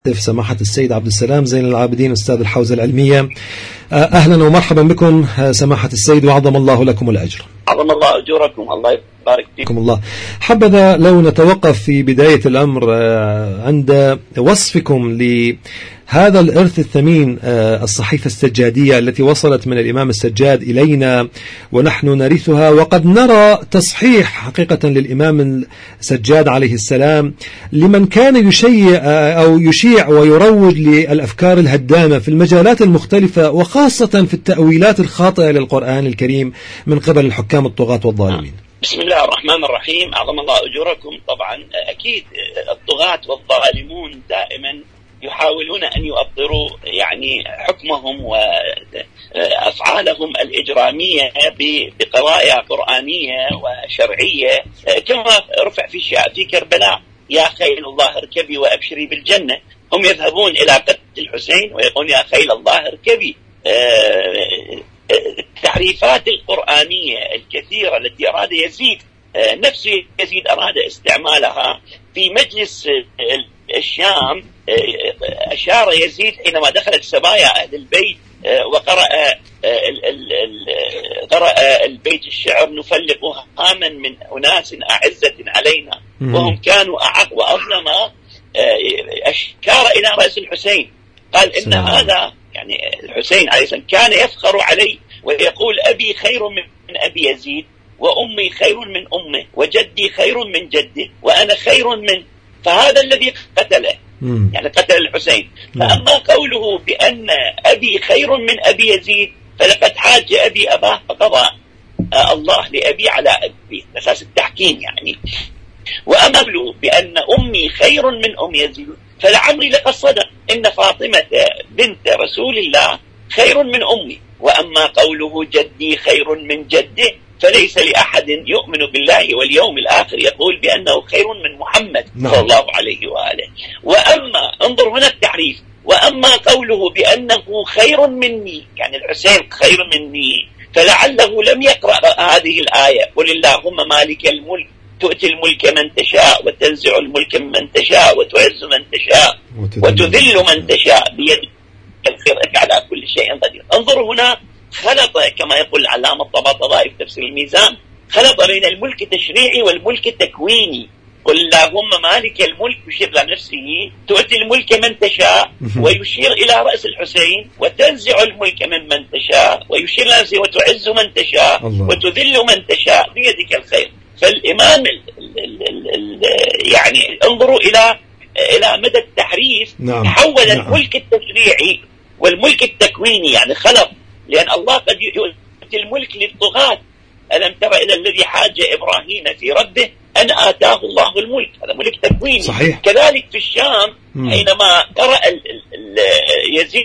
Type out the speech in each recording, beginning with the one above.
سماحة السيد عبد السلام زين العابدين أستاذ الحوزة العلمية. أهلا ومرحبا بكم سماحة السيد، وعظم الله لكم الأجر. عظم الله أجوركم، الله يبارك فيكم. الله. حبذا لو نتوقف في بداية الأمر عند وصفكم لهذا الإرث الثمين، الصحيفة السجادية التي وصلت من الإمام السجاد إلينا ونحن نرثها، وقد نرى تصحيح حقيقة للإمام السجاد عليه السلام لمن كان يشيع ويروج للأفكار الهدامة في المجالات المختلفة، وخاصة في التأويلات الخاطئة للقرآن الكريم من قبل الحكام الطغاة والظالمين. بسم الله الرحمن الرحيم. أعظم الله أجوركم. طبعا أكيد الطغاة والظالمون دائما يحاولون أن يؤطروا حكمهم وأفعالهم الإجرامية بقضايا قرآنية وشرعية، كما رفع في كربلاء: يا خيل الله اركبي وأبشري بالجنة. هم يذهبون إلى قتل الحسين ويقولون يا خيل الله اركبي. التعريفات القرآنية الكثيرة التي أراد يزيد، نفس يزيد أراد استعمالها في مجلس الشام. أشار يزيد حينما دخلت سبايا أهل البيت وقرأ البيت الشعر: نفلق هاما من أناس أعزة علينا وهم كانوا أعق وأظلم. أشار إلى رأس الحسين، قال إن هذا الحسين عليه السلام كان يفخر علي ويقول: أبي خير من أبي يزيد، وأمي خير من أمه، وجدي خير من جده، وأنا خير من. فهذا الذي قتله، قتل الحسين. فأما قوله بأن أبي خير من أبي يزيد فلقد حاج أبي أباه فقضى الله لأبي على أبي، أساس التحكيم وأما قوله بأن أمي خير من أم يزيد فلعمري لقد صدق، إن فاطمة بنت رسول الله خير من أمي. وأما قوله جدي خير من جده فليس لأحد يؤمن بالله واليوم الآخر يقول بأنه خير من محمد صلى الله عليه وآله. وأما انظر هنا التعريف: وأما قوله بأنه خير مني، الحسين خير مني، فلعله لم يقرأ هذه الآية: قل اللهم مالك الملك تؤتي الملك من تشاء وتنزع الملك من تشاء وتعز من تشاء وتذل من تشاء بيدك الخير على كل شيء قدير. انظروا هنا خلط، كما يقول العلامة الطباطبائي في تفسير الميزان، خلط بين الملك التشريعي والملك التكويني. قل اللهم مالك الملك يشير إلى نفسه، تؤتي الملك من تشاء ويشير إلى رأس الحسين، وتنزع الملك من تشاء ويشير إلى نفسه، وتعز من تشاء وتذل من تشاء بيدك الخير. فالإمام انظروا إلى مدى التحريف. تحول الملك التشريعي والملك التكويني، خلط، لأن الله قد يؤتي الملك للطغاة. ألم تر إلى الذي حاج إبراهيم في ربه أن آتاه الله الملك، هذا ملك تكويني. صحيح. كذلك في الشام حينما قرأ يزيد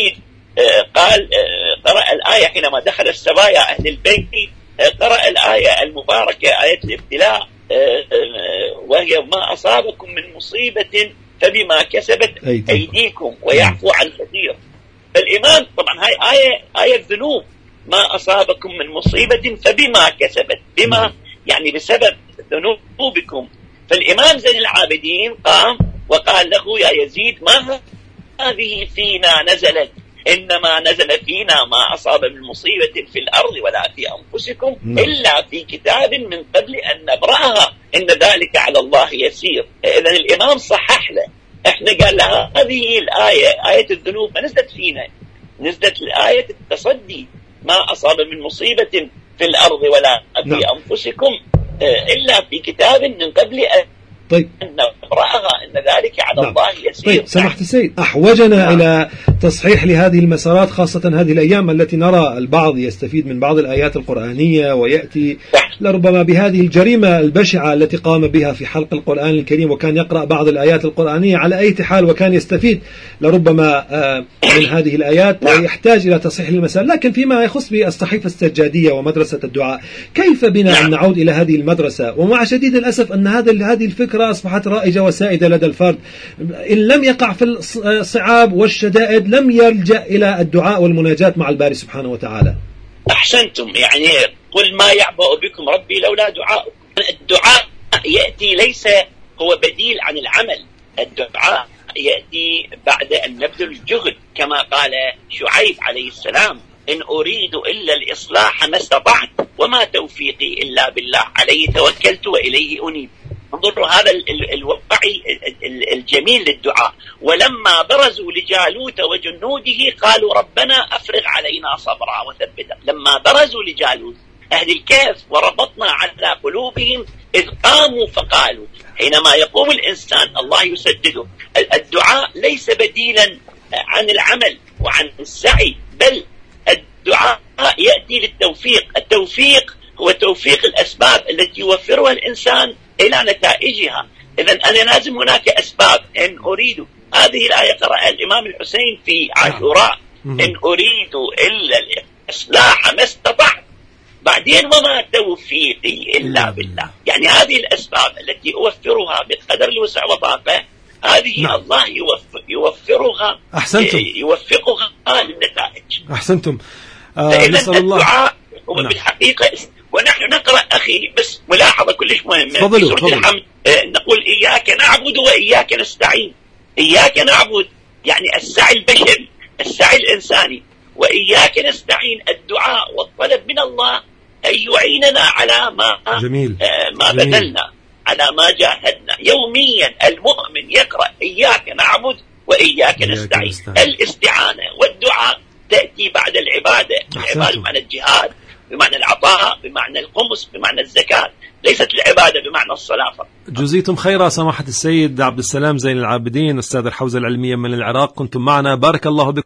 قرأ الآية حينما دخل السبايا أهل البيت، قرأ الآية المباركة آية الابتلاء، وهي: ما أصابكم من مصيبة فبما كسبت أيديكم ويعفو عن كثير. فالإمام طبعا هاي آية الذنوب: ما أصابكم من مصيبة فبما كسبت، بما بسبب ذنوبكم. فالإمام زين العابدين قام وقال له: يا يزيد، ما هذه فينا نزلت، إنما نزل فينا ما أصاب من مصيبة في الأرض ولا في أنفسكم إلا في كتاب من قبل أن نبرأها إن ذلك على الله يسير. إذن الإمام صحح له. إحنا قال له هذه الآية آية الذنوب ما نزلت فينا، نزلت الآية التصدي: ما أصاب من مصيبة في الأرض ولا في أنفسكم إلا في كتاب من قبل أن نبرأها إن ذلك على الله يسير. سمحت السيد، أحوجنا إلى تصحيح لهذه المسارات، خاصة هذه الأيام التي نرى البعض يستفيد من بعض الآيات القرآنية ويأتي لربما بهذه الجريمة البشعة التي قام بها في حلق القرآن الكريم، وكان يقرأ بعض الآيات القرآنية على أي حال وكان يستفيد لربما من هذه الآيات ويحتاج إلى تصحيح المسائل. لكن فيما يخص بالصحيفة السجادية ومدرسة الدعاء، كيف بنا أن نعود إلى هذه المدرسة؟ ومع شديد الأسف أن هذه الفكرة أصبحت رائجة وسائدة لدى الفرد. إن لم يقع في الصعاب والشدائد لم يلجأ إلى الدعاء والمناجاة مع الباري سبحانه وتعالى. أحسنتم. قل ما يعبأ بكم ربي لولا دعاؤكم. الدعاء يأتي ليس هو بديل عن العمل، الدعاء يأتي بعد أن نبذل الجهد، كما قال شعيب عليه السلام: إن أريد إلا الإصلاح ما استطعت وما توفيقي إلا بالله عليه توكلت وإليه أنيب. انظروا هذا الوقع الجميل للدعاء. ولما برزوا لجالوت وجنوده قالوا ربنا أفرغ علينا صبرا وثبت. لما برزوا لجالوت أهل الكهف وربطنا على قلوبهم إذ قاموا فقالوا. حينما يقوم الإنسان الله يسدده. الدعاء ليس بديلا عن العمل وعن السعي، بل الدعاء يأتي للتوفيق. التوفيق هو توفيق الأسباب التي يوفرها الإنسان إلى نتائجها. إذن أنا لازم هناك أسباب. إن أريد، هذه الآية قرأها الإمام الحسين في عاشوراء: إن أريد إلا الإصلاح ما استطعت، بعدين وما توفيقي إلا بالله. يعني هذه الأسباب التي أوفرها بقدر الوسع والطاقة، هذه الله يوفرها، يوفقها للنتائج. أحسنتم. فإذن الدعاء هو بالحقيقة، ونحن نقرأ أخي بس ملاحظة كلش مهمة في سورة الحمد، نقول إياك نعبد وإياك نستعين. إياك نعبد يعني السعي البشري، السعي الإنساني، وإياك نستعين الدعاء والطلب من الله أن يعيننا على ما بذلنا، على ما جاهدنا يوميا. المؤمن يقرأ إياك نعبد وإياك نستعين. الاستعانة والدعاء تأتي بعد العبادة. العبادة بمعنى الجهاد، بمعنى العطاء، بمعنى الخمس، بمعنى الزكاة، ليست العبادة بمعنى الصلاة فقط. جزيتم خيرا سماحة السيد عبد السلام زين العابدين، أستاذ الحوزة العلمية من العراق، كنتم معنا، بارك الله بكم.